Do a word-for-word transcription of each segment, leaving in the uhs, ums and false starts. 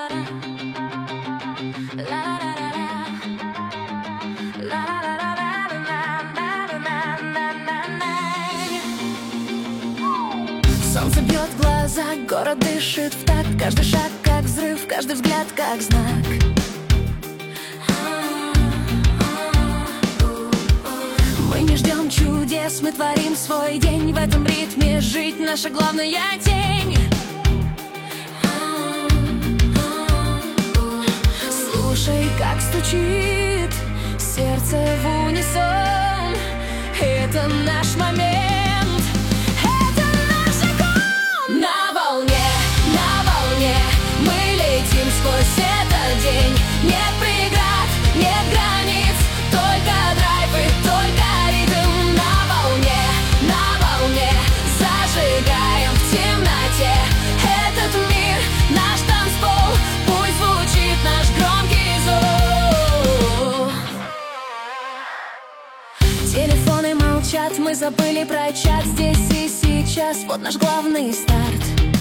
Солнце бьет в глаза, город дышит в такт. Каждый шаг как взрыв, каждый взгляд как знак. Мы не ждем чудес, мы творим свой день. В этом ритме жить наша главная тень. Слушай, как стучит сердце в унисон. Это наш момент. Сквозь этот день нет преград, нет границ, только драйв и только ритм. На волне, на волне зажигаем в темноте этот мир, наш танцпол. Пусть звучит наш громкий зов. Телефоны молчат, мы забыли про чат. Здесь и сейчас, вот наш главный старт.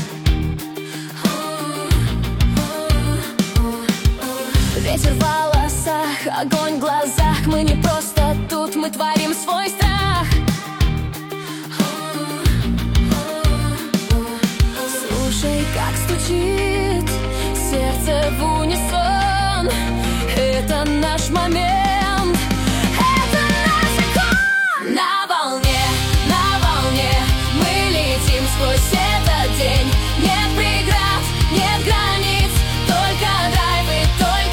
Ветер в волосах, огонь в глазах. Мы не просто тут, мы творим свой страх. Слушай, как стучит сердце в унисон. Это наш момент. Это наш закон. На волне, на волне мы летим сквозь этот день. Нет преград, нет границ, только драйв и только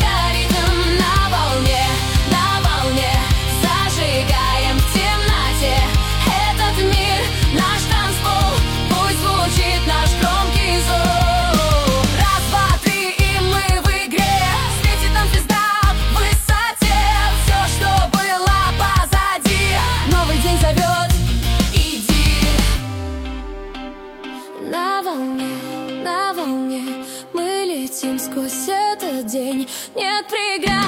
сквозь этот день. Нет преград.